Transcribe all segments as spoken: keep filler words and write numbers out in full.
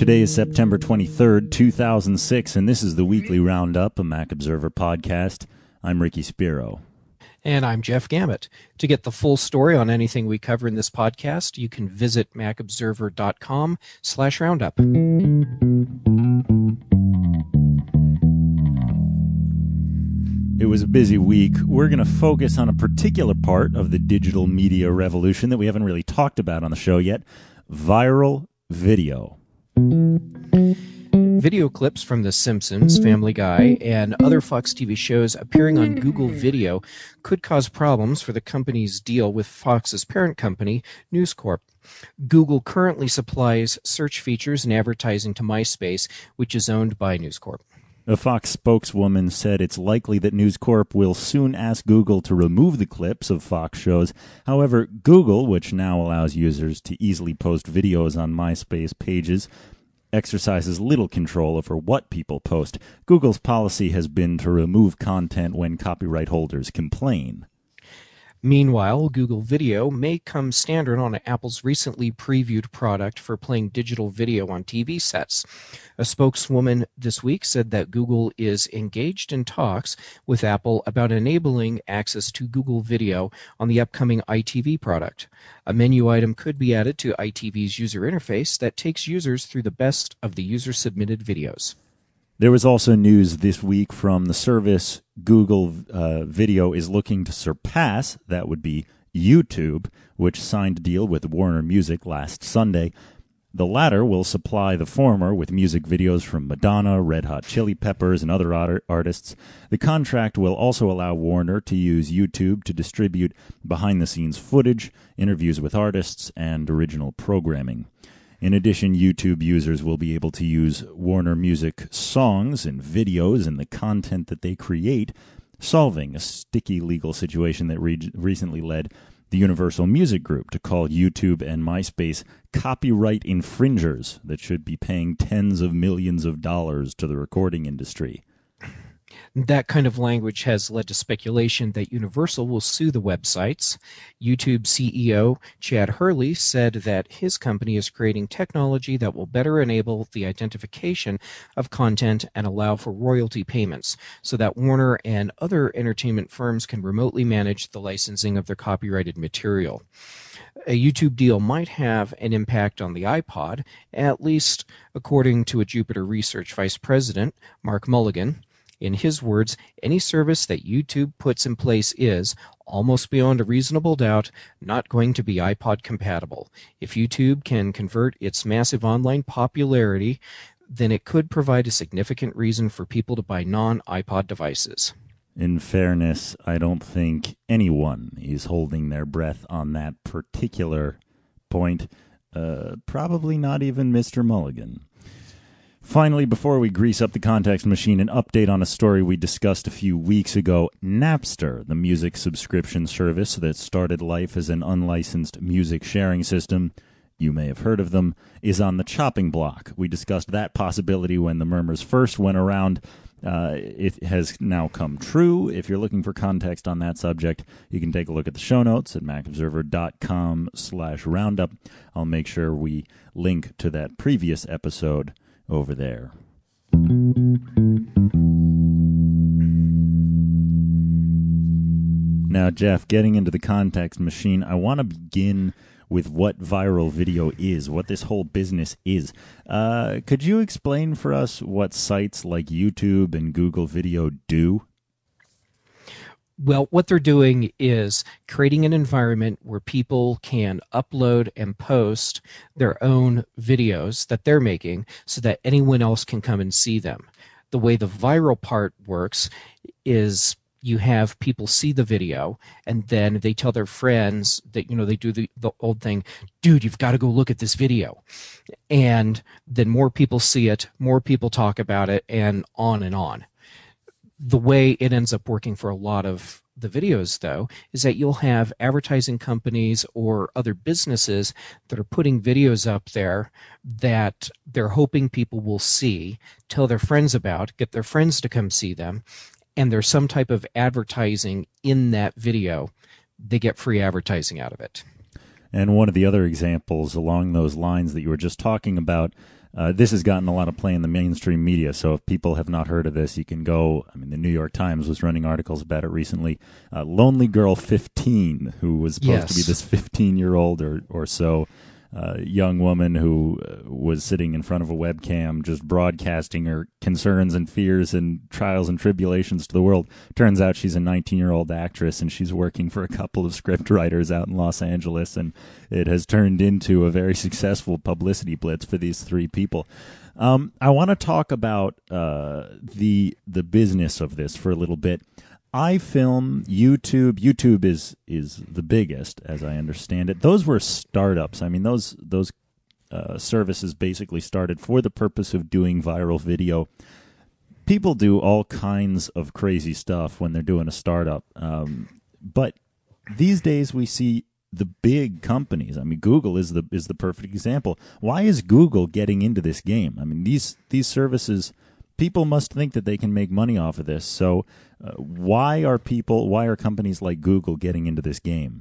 Today is September twenty-third, two thousand six, and this is the Weekly Roundup, a Mac Observer podcast. I'm Ricky Spiro. And I'm Jeff Gamet. To get the full story on anything we cover in this podcast, you can visit macobserver.com slash roundup. It was a busy week. We're going to focus on a particular part of the digital media revolution that we haven't really talked about on the show yet, viral video. Video clips from The Simpsons, Family Guy, and other Fox T V shows appearing on Google Video could cause problems for the company's deal with Fox's parent company, News Corp. Google currently supplies search features and advertising to MySpace, which is owned by News Corp. A Fox spokeswoman said it's likely that News Corp will soon ask Google to remove the clips of Fox shows. However, Google, which now allows users to easily post videos on MySpace pages, exercises little control over what people post. Google's policy has been to remove content when copyright holders complain. Meanwhile, Google Video may come standard on Apple's recently previewed product for playing digital video on T V sets. A spokeswoman this week said that Google is engaged in talks with Apple about enabling access to Google Video on the upcoming I T V product. A menu item could be added to I T V's user interface that takes users through the best of the user-submitted videos. There was also news this week from the service Google uh, Video is looking to surpass. That would be YouTube, which signed a deal with Warner Music last Sunday. The latter will supply the former with music videos from Madonna, Red Hot Chili Peppers, and other art- artists. The contract will also allow Warner to use YouTube to distribute behind-the-scenes footage, interviews with artists, and original programming. In addition, YouTube users will be able to use Warner Music songs and videos and the content that they create, solving a sticky legal situation that re- recently led the Universal Music Group to call YouTube and MySpace copyright infringers that should be paying tens of millions of dollars to the recording industry. That kind of language has led to speculation that Universal will sue the websites. YouTube C E O Chad Hurley said that his company is creating technology that will better enable the identification of content and allow for royalty payments so that Warner and other entertainment firms can remotely manage the licensing of their copyrighted material. A YouTube deal might have an impact on the iPod, at least according to a Jupiter Research vice president, Mark Mulligan. In his words, any service that YouTube puts in place is, almost beyond a reasonable doubt, not going to be iPod compatible. If YouTube can convert its massive online popularity, then it could provide a significant reason for people to buy non-iPod devices. In fairness, I don't think anyone is holding their breath on that particular point. Uh, probably not even Mister Mulligan. Finally, before we grease up the context machine, an update on a story we discussed a few weeks ago. Napster, the music subscription service that started life as an unlicensed music sharing system, you may have heard of them, is on the chopping block. We discussed that possibility when the murmurs first went around. Uh, it has now come true. If you're looking for context on that subject, you can take a look at the show notes at macobserver.com slash roundup. I'll make sure we link to that previous episode over there. Now, Jeff, getting into the context machine, I want to begin with what viral video is, what this whole business is. Uh, could you explain for us what sites like YouTube and Google Video do? Well, what they're doing is creating an environment where people can upload and post their own videos that they're making so that anyone else can come and see them. The way the viral part works is you have people see the video and then they tell their friends that, you know, they do the, the old thing, dude, you've got to go look at this video. And then more people see it, more people talk about it, and on and on. The way it ends up working for a lot of the videos, though, is that you'll have advertising companies or other businesses that are putting videos up there that they're hoping people will see, tell their friends about, get their friends to come see them, and there's some type of advertising in that video. They get free advertising out of it. And one of the other examples along those lines that you were just talking about Uh, this has gotten a lot of play in the mainstream media, so if people have not heard of this, you can go. I mean, the New York Times was running articles about it recently. Uh, Lonely Girl fifteen, who was supposed Yes. to be this fifteen-year-old or, or so uh, young woman who uh, was sitting in front of a webcam just broadcasting her concerns and fears and trials and tribulations to the world. Turns out she's a nineteen-year-old actress, and she's working for a couple of script writers out in Los Angeles, and it has turned into a very successful publicity blitz for these three people. Um, I want to talk about uh, the the business of this for a little bit. iFilm, YouTube, YouTube is is the biggest, as I understand it. Those were startups. I mean, those those uh, services basically started for the purpose of doing viral video. People do all kinds of crazy stuff when they're doing a startup, um, but these days we see the big companies. I mean, Google is the is the perfect example. Why is Google getting into this game? I mean, these these services, people must think that they can make money off of this. So uh, why are people, why are companies like Google getting into this game?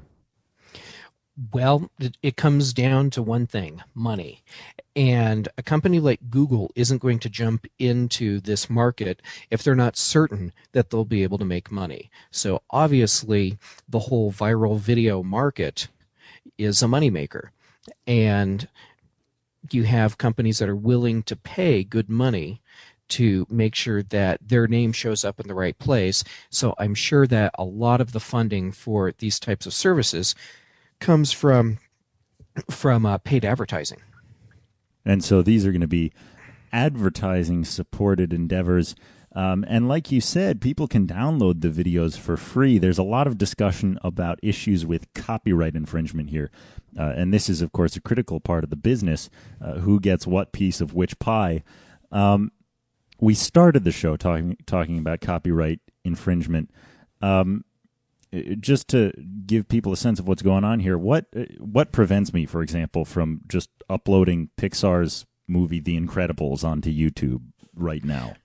Well, it, it comes down to one thing, money. And a company like Google isn't going to jump into this market if they're not certain that they'll be able to make money. So obviously, the whole viral video market is a moneymaker. And you have companies that are willing to pay good money to make sure that their name shows up in the right place. So I'm sure that a lot of the funding for these types of services comes from from uh, paid advertising. And so these are going to be advertising-supported endeavors. Um, and like you said, people can download the videos for free. There's a lot of discussion about issues with copyright infringement here. Uh, and this is, of course, a critical part of the business. Uh, who gets what piece of which pie? Um, we started the show talking talking about copyright infringement. Um, just to give people a sense of what's going on here, what what prevents me, for example, from just uploading Pixar's movie The Incredibles onto YouTube right now?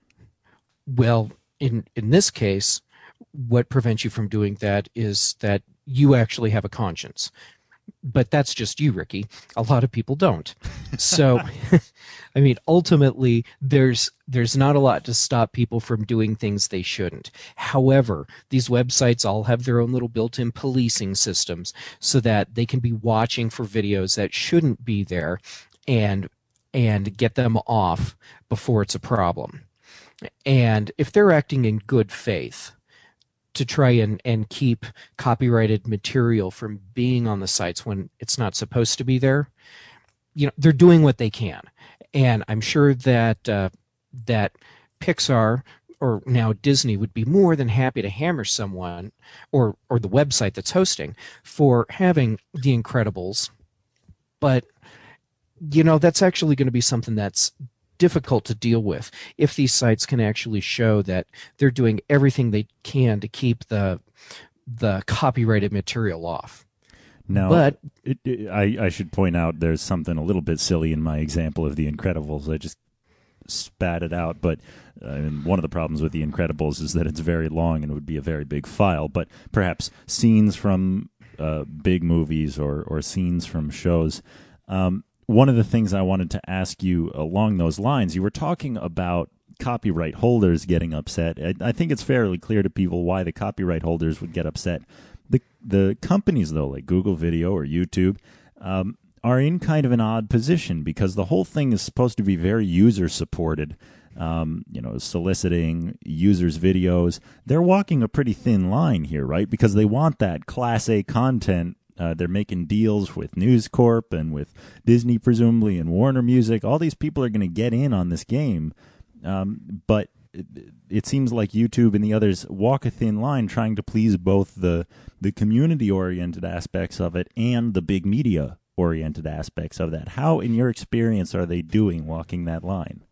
Well, in in this case, what prevents you from doing that is that you actually have a conscience. But that's just you, Ricky. A lot of people don't. So, I mean, ultimately, there's there's not a lot to stop people from doing things they shouldn't. However, these websites all have their own little built-in policing systems so that they can be watching for videos that shouldn't be there and and get them off before it's a problem. And if they're acting in good faith to try and, and keep copyrighted material from being on the sites when it's not supposed to be there, you know, they're doing what they can. And I'm sure that uh, that Pixar or now Disney would be more than happy to hammer someone or or the website that's hosting for having The Incredibles. But, you know, that's actually going to be something that's difficult to deal with if these sites can actually show that they're doing everything they can to keep the the copyrighted material off. Now, but it, it, I, I should point out there's something a little bit silly in my example of The Incredibles. I just spat it out, but uh, and one of the problems with The Incredibles is that it's very long and it would be a very big file, but perhaps scenes from uh, big movies or, or scenes from shows. Um, One of the things I wanted to ask you along those lines, you were talking about copyright holders getting upset. I, I think it's fairly clear to people why the copyright holders would get upset. The the companies, though, like Google Video or YouTube, um, are in kind of an odd position because the whole thing is supposed to be very user-supported, um, you know, soliciting users' videos. They're walking a pretty thin line here, right? Because they want that Class A content. Uh, they're making deals with News Corp and with Disney, presumably, and Warner Music. All these people are going to get in on this game. Um, but it, it seems like YouTube and the others walk a thin line trying to please both the, the community-oriented aspects of it and the big media-oriented aspects of that. How, in your experience, are they doing walking that line?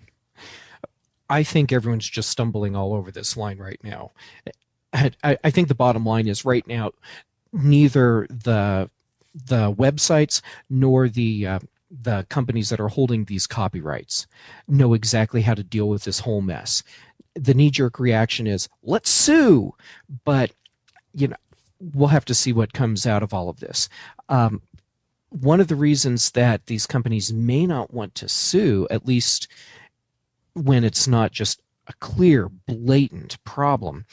I think everyone's just stumbling all over this line right now. I, I think the bottom line is right now, neither the the websites nor the uh, the companies that are holding these copyrights know exactly how to deal with this whole mess. The knee-jerk reaction is, let's sue, but you know, we'll have to see what comes out of all of this. Um, one of the reasons that these companies may not want to sue, at least when it's not just a clear, blatant problem,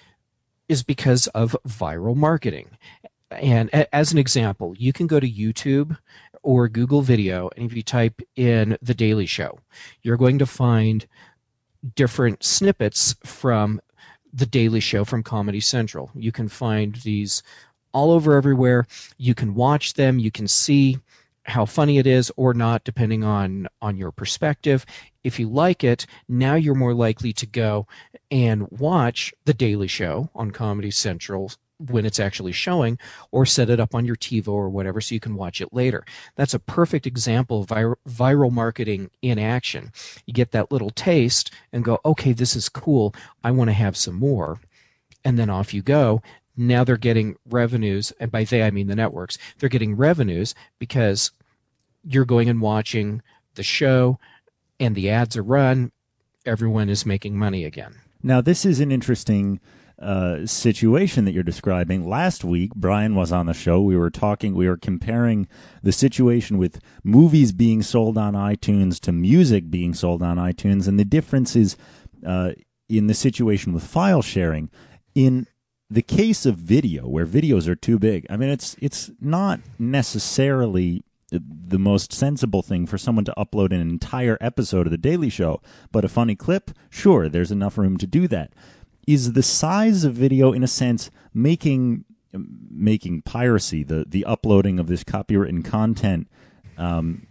is because of viral marketing. And as an example, you can go to YouTube or Google Video, and if you type in The Daily Show, you're going to find different snippets from The Daily Show from Comedy Central. You can find these all over everywhere. You can watch them. You can see how funny it is or not, depending on, on your perspective. If you like it, now you're more likely to go and watch The Daily Show on Comedy Central when it's actually showing, or set it up on your TiVo or whatever so you can watch it later. That's a perfect example of vir- viral marketing in action. You get that little taste and go, okay, this is cool. I want to have some more. And then off you go. Now they're getting revenues, and by they I mean the networks. They're getting revenues because you're going and watching the show, and the ads are run. Everyone is making money again. Now, this is an interesting uh, situation that you're describing. Last week, Brian was on the show. We were talking, we were comparing the situation with movies being sold on iTunes to music being sold on iTunes, and the difference is uh, in the situation with file sharing. In the case of video, where videos are too big, I mean, it's it's not necessarily the most sensible thing for someone to upload an entire episode of The Daily Show, but a funny clip, sure, there's enough room to do that. Is the size of video, in a sense, making making piracy, the, the uploading of this copywritten content, um,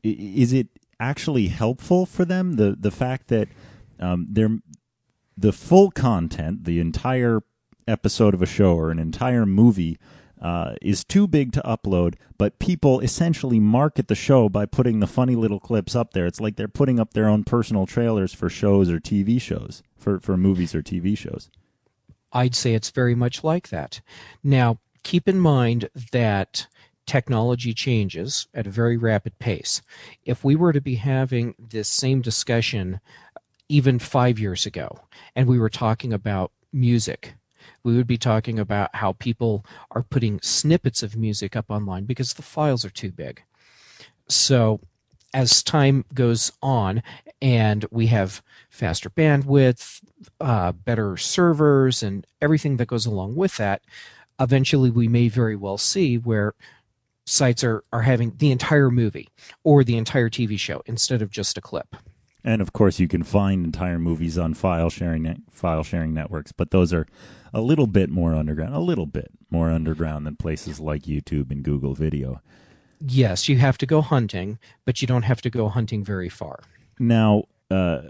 is it actually helpful for them? The the fact that um, they're the full content, the entire episode of a show or an entire movie uh, is too big to upload, but people essentially market the show by putting the funny little clips up there. It's like they're putting up their own personal trailers for shows or T V shows, for, for movies or T V shows. I'd say it's very much like that. Now, keep in mind that technology changes at a very rapid pace. If we were to be having this same discussion even five years ago, and we were talking about music, we would be talking about how people are putting snippets of music up online because the files are too big. So as time goes on and we have faster bandwidth, uh, better servers, and everything that goes along with that, eventually we may very well see where sites are, are having the entire movie or the entire T V show instead of just a clip. And of course, you can find entire movies on file sharing net, file sharing networks, but those are a little bit more underground, a little bit more underground than places like YouTube and Google Video. Yes, you have to go hunting, but you don't have to go hunting very far. Now, uh,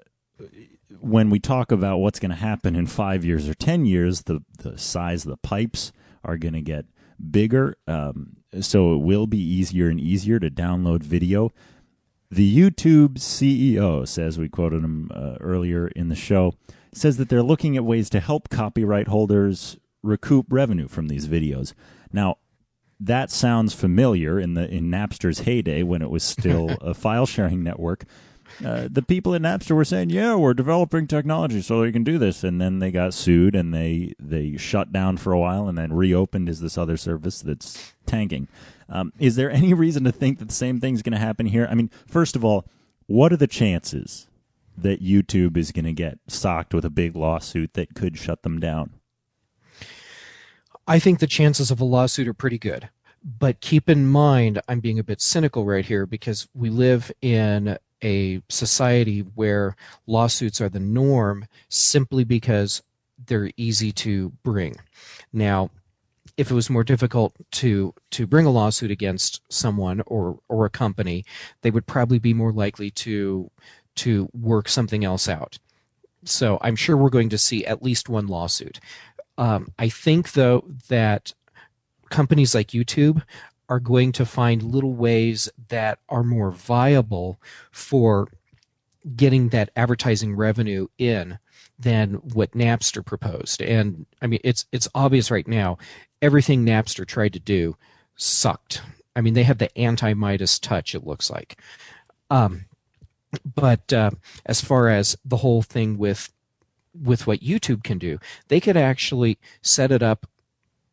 when we talk about what's going to happen in five years or ten years, the, the size of the pipes are going to get bigger, um, so it will be easier and easier to download video. The YouTube C E O says, we quoted him uh, earlier in the show, says that they're looking at ways to help copyright holders recoup revenue from these videos. Now, that sounds familiar in the in Napster's heyday when it was still a file-sharing network. Uh, the people at Napster were saying, yeah, we're developing technology so we can do this. And then they got sued and they, they shut down for a while and then reopened as this other service that's tanking. Um, is there any reason to think that the same thing's going to happen here? I mean, first of all, what are the chances that YouTube is going to get socked with a big lawsuit that could shut them down? I think the chances of a lawsuit are pretty good. But keep in mind, I'm being a bit cynical right here because we live in a society where lawsuits are the norm simply because they're easy to bring. Now, if it was more difficult to to bring a lawsuit against someone or or a company, they would probably be more likely to to work something else out. So I'm sure we're going to see at least one lawsuit. Um, I think, though, that companies like YouTube are going to find little ways that are more viable for getting that advertising revenue in than what Napster proposed. And I mean, it's it's obvious right now, everything Napster tried to do sucked. I mean, they have the anti-Midas touch, it looks like. Um, but uh, as far as the whole thing with with what YouTube can do, they could actually set it up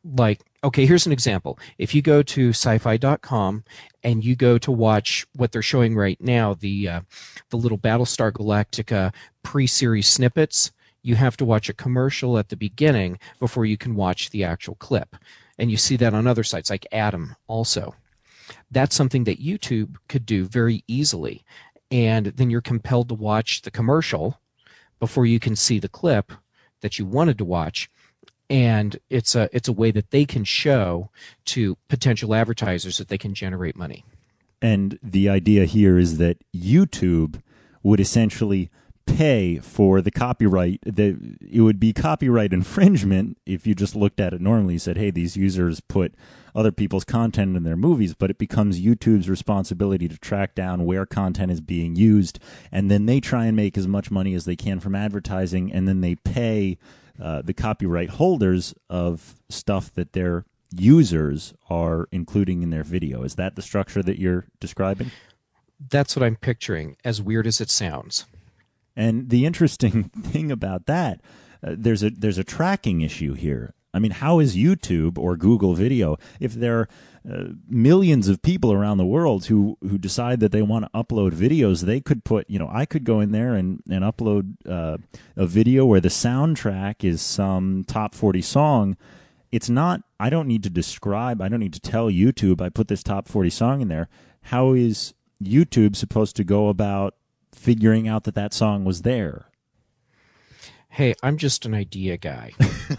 Like, okay, here's an example. If you go to sci-fi dot com and you go to watch what they're showing right now, the uh, the little Battlestar Galactica pre-series snippets, you have to watch a commercial at the beginning before you can watch the actual clip. And you see that on other sites like Atom also. That's something that YouTube could do very easily. And then you're compelled to watch the commercial before you can see the clip that you wanted to watch. And it's a it's a way that they can show to potential advertisers that they can generate money. And the idea here is that YouTube would essentially pay for the copyright. The, it would be copyright infringement if you just looked at it normally and said, hey, these users put other people's content in their movies, but it becomes YouTube's responsibility to track down where content is being used, and then they try and make as much money as they can from advertising, and then they pay Uh, the copyright holders of stuff that their users are including in their video. Is that the structure that you're describing? That's what I'm picturing, as weird as it sounds. And the interesting thing about that, uh, there's a there's a tracking issue here. I mean, how is YouTube or Google Video, if there are uh, millions of people around the world who, who decide that they want to upload videos, they could put, you know, I could go in there and, and upload uh, a video where the soundtrack is some top forty song. It's not, I don't need to describe, I don't need to tell YouTube I put this top forty song in there. How is YouTube supposed to go about figuring out that that song was there? Hey, I'm just an idea guy.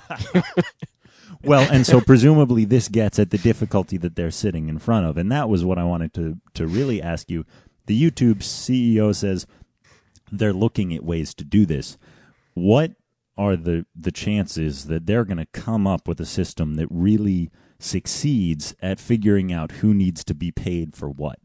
Well, and so presumably this gets at the difficulty that they're sitting in front of. And that was what I wanted to, to really ask you. The YouTube C E O says they're looking at ways to do this. What are the, the chances that they're going to come up with a system that really succeeds at figuring out who needs to be paid for what?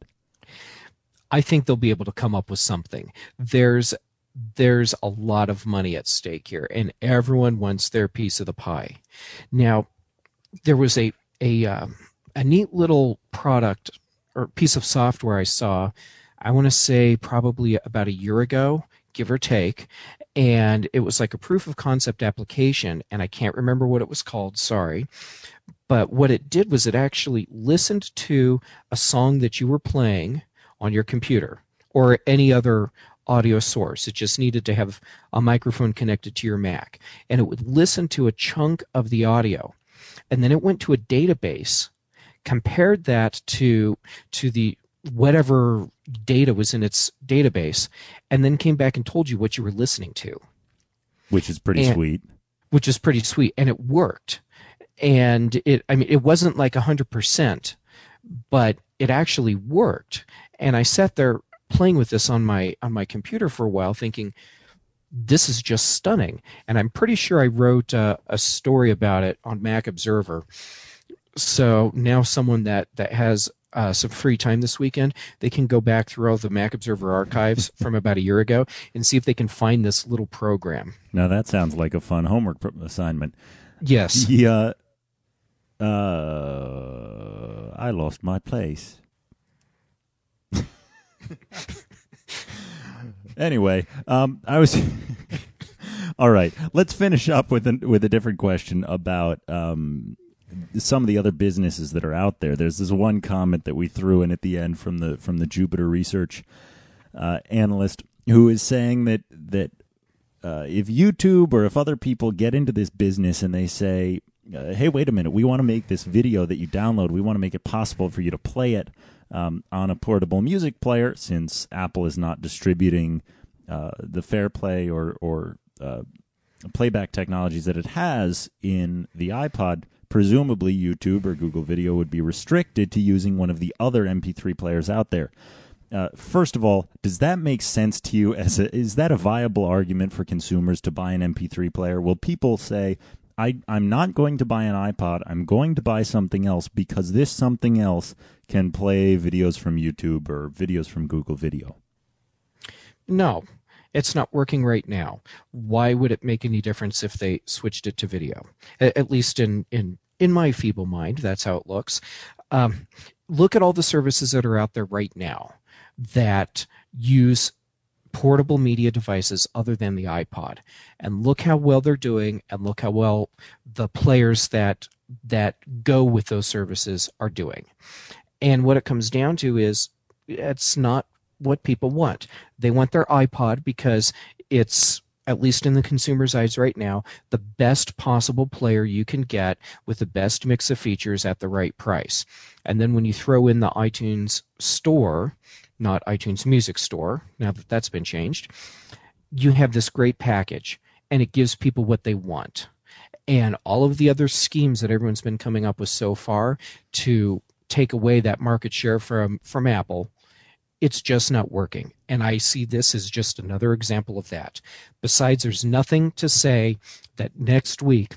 I think they'll be able to come up with something. There's there's a lot of money at stake here, and everyone wants their piece of the pie. Now, there was a a uh, a neat little product or piece of software I saw, I want to say probably about a year ago, give or take, and it was like a proof of concept application, and I can't remember what it was called, sorry. But what it did was it actually listened to a song that you were playing on your computer or any other audio source. It just needed to have a microphone connected to your Mac. And it would listen to a chunk of the audio. And then it went to a database, compared that to to the whatever data was in its database, and then came back and told you what you were listening to. Which is pretty and, sweet. Which is pretty sweet. And it worked. And it I mean it wasn't like one hundred percent, but it actually worked. And I sat there playing with this on my on my computer for a while, thinking, this is just stunning. And I'm pretty sure I wrote uh, a story about it on Mac Observer. So now someone that that has uh, some free time this weekend, they can go back through all the Mac Observer archives from about a year ago and see if they can find this little program. Now that sounds like a fun homework assignment. Yes. Yeah. Uh, I lost my place. Anyway, um, I was all right. Let's finish up with a, with a different question about um, some of the other businesses that are out there. There's this one comment that we threw in at the end from the from the Jupiter Research uh, analyst who is saying that that uh, if YouTube or if other people get into this business and they say, uh, "Hey, wait a minute, we want to make this video that you download. We want to make it possible for you to play it." Um, on a portable music player, since Apple is not distributing uh, the FairPlay or, or uh, playback technologies that it has in the iPod, presumably YouTube or Google Video would be restricted to using one of the other M P three players out there. Uh, first of all, does that make sense to you? As a, is that a viable argument for consumers to buy an M P three player? Will people say, I, I'm not going to buy an iPod, I'm going to buy something else because this something else can play videos from YouTube or videos from Google Video? No, it's not working right now. Why would it make any difference if they switched it to video? At least in, in, in my feeble mind, that's how it looks. Um, look at all the services that are out there right now that use portable media devices other than the iPod, and look how well they're doing, and look how well the players that that go with those services are doing. And what it comes down to is it's not what people want. They want their iPod because it's, at least in the consumer's eyes right now, the best possible player you can get with the best mix of features at the right price. And then when you throw in the iTunes Store, not iTunes Music Store, now that that's been changed, you have this great package, and it gives people what they want. And all of the other schemes that everyone's been coming up with so far to take away that market share from, from Apple, it's just not working. And I see this as just another example of that. Besides, there's nothing to say that next week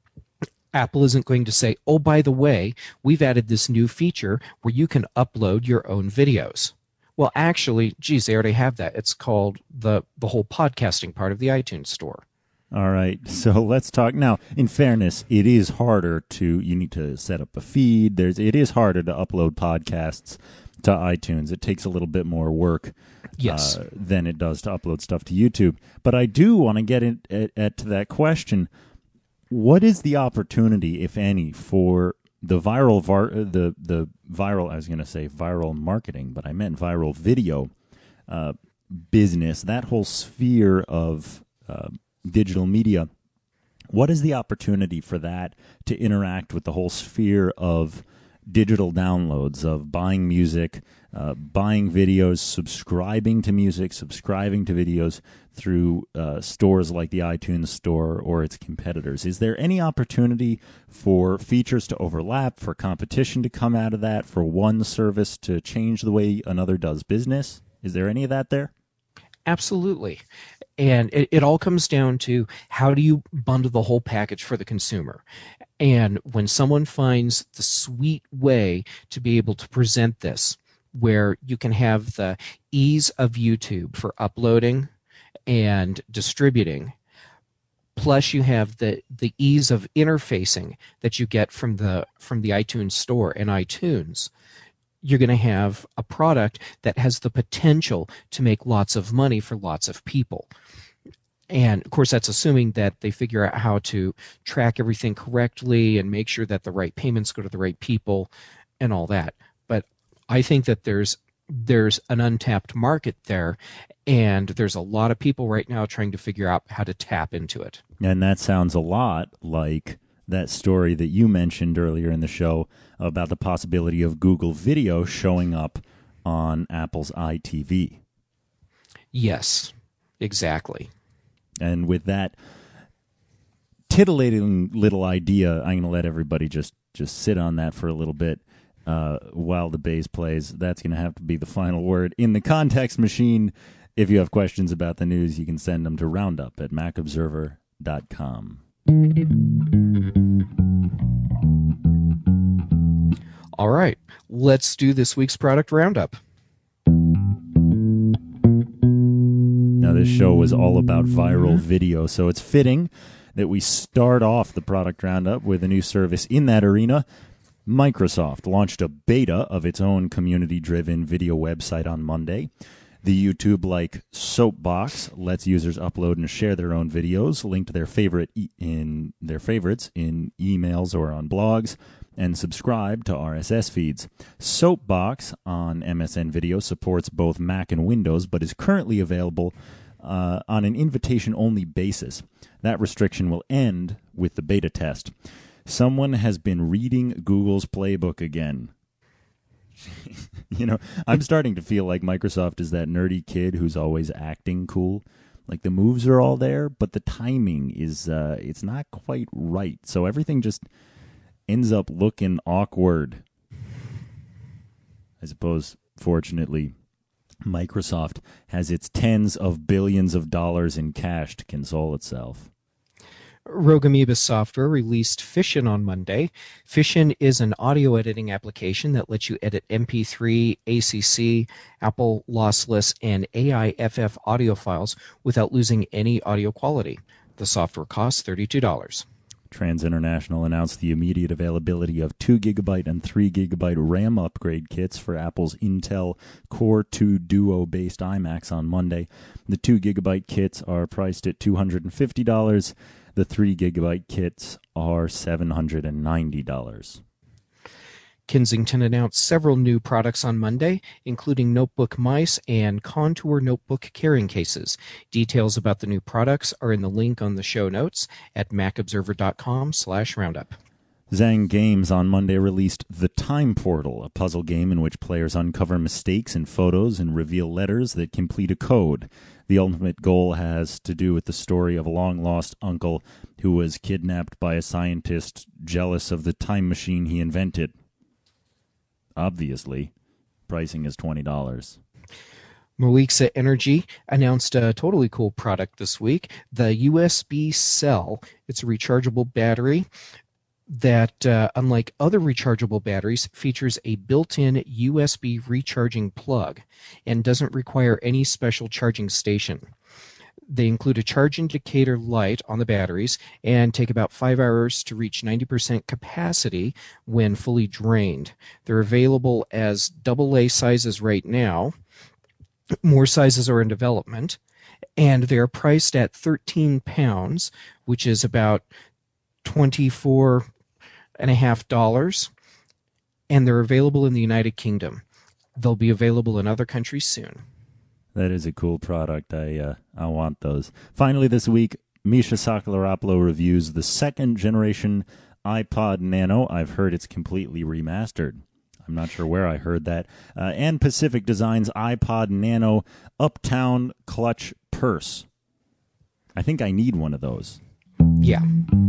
Apple isn't going to say, oh, by the way, we've added this new feature where you can upload your own videos. Well, actually, geez, they already have that. It's called the, the whole podcasting part of the iTunes Store. All right, so let's talk now. In fairness, it is harder to, you need to set up a feed. There's, it is harder to upload podcasts to iTunes. It takes a little bit more work yes. uh, than it does to upload stuff to YouTube. But I do want to get in, at, at to that question. What is the opportunity, if any, for the viral, var, the the viral, I was going to say viral marketing, but I meant viral video uh, business, that whole sphere of uh, digital media? What is the opportunity for that to interact with the whole sphere of digital downloads, of buying music, uh, buying videos, subscribing to music, subscribing to videos through uh, stores like the iTunes Store or its competitors? Is there any opportunity for features to overlap, for competition to come out of that, for one service to change the way another does business? Is there any of that there? Absolutely. And it, it all comes down to how do you bundle the whole package for the consumer? And when someone finds the sweet way to be able to present this, where you can have the ease of YouTube for uploading and distributing, plus you have the, the ease of interfacing that you get from the from the iTunes Store and iTunes, you're going to have a product that has the potential to make lots of money for lots of people. And, of course, that's assuming that they figure out how to track everything correctly and make sure that the right payments go to the right people and all that. But I think that there's there's an untapped market there, and there's a lot of people right now trying to figure out how to tap into it. And that sounds a lot like that story that you mentioned earlier in the show about the possibility of Google Video showing up on Apple's iTV. Yes, exactly. And with that titillating little idea, I'm going to let everybody just, just sit on that for a little bit uh, while the bass plays. That's going to have to be the final word. In the context machine, if you have questions about the news, you can send them to roundup at mac observer dot com. All right, let's do this week's product roundup. Now, this show was all about viral video, so it's fitting that we start off the product roundup with a new service in that arena. Microsoft launched a beta of its own community-driven video website on Monday. The YouTube-like Soapbox lets users upload and share their own videos, link to their favorite e- in their favorites in emails or on blogs, and subscribe to R S S feeds. Soapbox on M S N Video supports both Mac and Windows, but is currently available uh, on an invitation-only basis. That restriction will end with the beta test. Someone has been reading Google's playbook again. You know, I'm starting to feel like Microsoft is that nerdy kid who's always acting cool. Like the moves are all there, but the timing is, uh, it's not quite right. So everything just ends up looking awkward. I suppose, fortunately, Microsoft has its tens of billions of dollars in cash to console itself. Rogue Amoeba Software released Fission on Monday. Fission is an audio editing application that lets you edit M P three, A C C, Apple lossless, and A I F F audio files without losing any audio quality. The software costs thirty-two dollars. Trans International announced the immediate availability of two gigabyte and three gigabyte RAM upgrade kits for Apple's Intel Core two Duo-based iMacs on Monday. The two gigabyte kits are priced at two hundred fifty dollars. The three gigabyte kits are seven hundred ninety dollars. Kensington announced several new products on Monday, including notebook mice and contour notebook carrying cases. Details about the new products are in the link on the show notes at macobserver.com slash roundup. Zang Games on Monday released The Time Portal, a puzzle game in which players uncover mistakes in photos and reveal letters that complete a code. The ultimate goal has to do with the story of a long-lost uncle who was kidnapped by a scientist jealous of the time machine he invented. Obviously, pricing is twenty dollars. Moexa Energy announced a totally cool product this week, the U S B Cell. It's a rechargeable battery that, uh, unlike other rechargeable batteries, features a built-in U S B recharging plug and doesn't require any special charging station. They include a charge indicator light on the batteries and take about five hours to reach ninety percent capacity when fully drained. They're available as double A sizes right now. More sizes are in development, and they're priced at thirteen pounds, which is about twenty-four and a half dollars, and they're available in the United Kingdom. They'll be available in other countries soon. That is a cool product. I uh, I want those. Finally, this week, Misha Sakalaropoulos reviews the second generation iPod Nano. I've heard it's completely remastered. I'm not sure where I heard that. Uh, and Pacific Designs iPod Nano Uptown Clutch Purse. I think I need one of those. Yeah.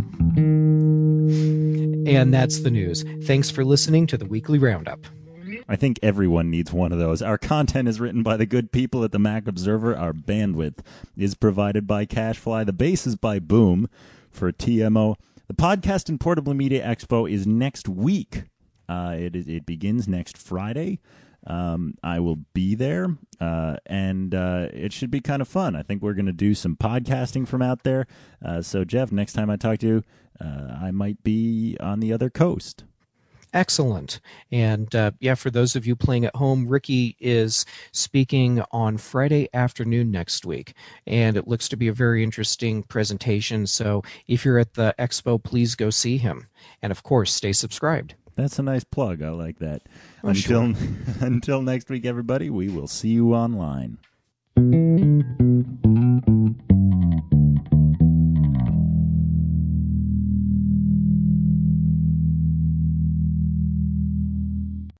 And that's the news. Thanks for listening to the Weekly Roundup. I think everyone needs one of those. Our content is written by the good people at the Mac Observer. Our bandwidth is provided by CacheFly. The bass is by Boom for T M O. The Podcast and Portable Media Expo is next week. Uh, it it begins next Friday. Um, I will be there, uh, and uh, it should be kind of fun. I think we're going to do some podcasting from out there. Uh, so, Jeff, next time I talk to you, uh, I might be on the other coast. Excellent. And uh, yeah, for those of you playing at home, Ricky is speaking on Friday afternoon next week. And it looks to be a very interesting presentation. So if you're at the expo, please go see him. And of course, stay subscribed. That's a nice plug. I like that. Oh, until sure. until next week, everybody, we will see you online.